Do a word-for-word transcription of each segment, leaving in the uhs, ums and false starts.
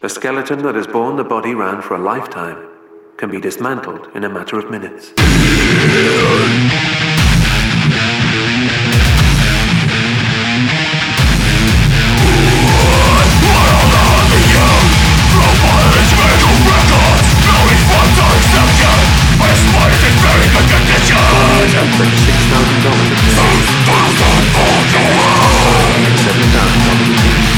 A skeleton that has borne the body round for a lifetime can be dismantled in a matter of minutes. thirty-six thousand dollars a piece. seven thousand dollars a piece.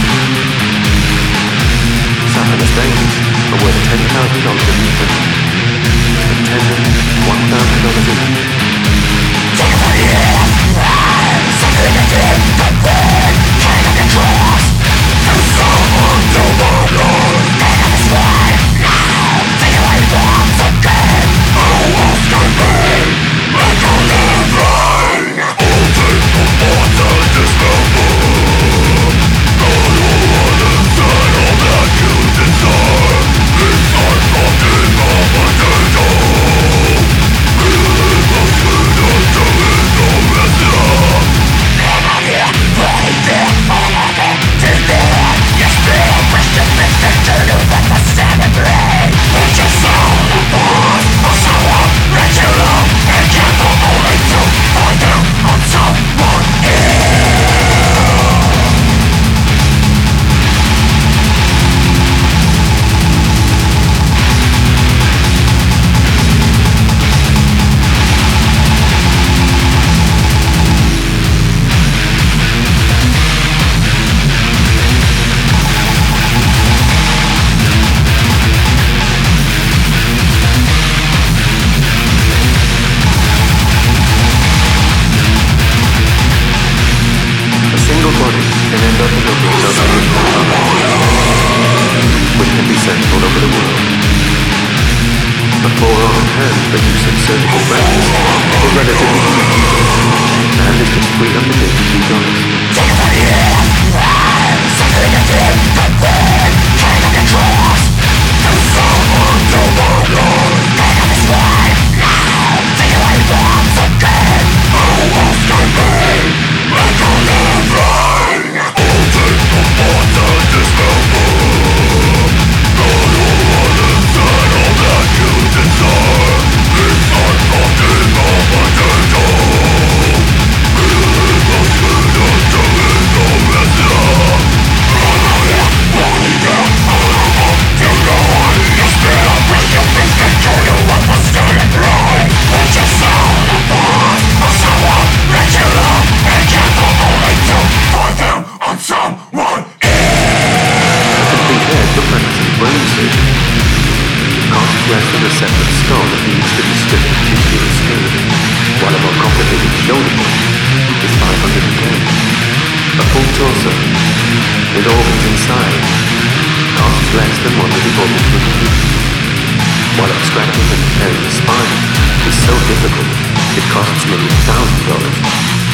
Sapphire stains are worth ten thousand dollars a piece. And tendons, one thousand dollars each. Take it for you! Something that did the thing! King of the cross! To someone to my Lord! King of his way! Now! Take it away from the king! Who else can be? Make a living! All take the water discover! All you want inside all that you desire! Inside from the potato! Really was good until it's no rest. I'm out here, right there, all of it, to there. Yes, real Christian mystic to do that the seven brain. Put your soul upon a someone, let you love, and careful only to find out on someone else. Which can be sent all over the world. The four-armed hand for use in surgical practice is relatively cheap, and is just three hundred eighty-two dollars. Take it for you! Something that did the thing! King of the cross! To someone to my Lord! King of his way! Now! Take it away from the king! Who else can be? Make a living! All take the water discover! Less than a separate skull that needs to be stripped of tissue and skin, while a more complicated shoulder point is five hundred ten. A full torso, with organs inside, costs less than one of the organs would be. While extracting and repairing the spine is so difficult, it costs nearly a thousand dollars.